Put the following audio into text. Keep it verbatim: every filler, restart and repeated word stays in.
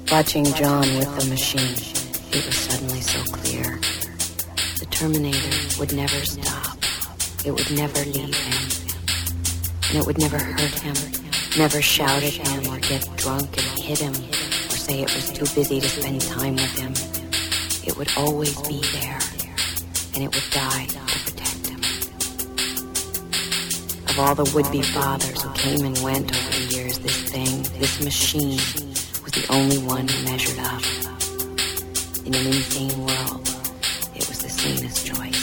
Watching John with the machine, it was suddenly so clear. The Terminator would never stop. It would never leave him. And it would never hurt him, never shout at him or get drunk and hit him or say it was too busy to spend time with him. It would always be there, and it would die to protect him. Of all the would-be fathers who came and went over the years, this thing, this machine, was the only one who measured up. In an insane world, it was the sanest choice.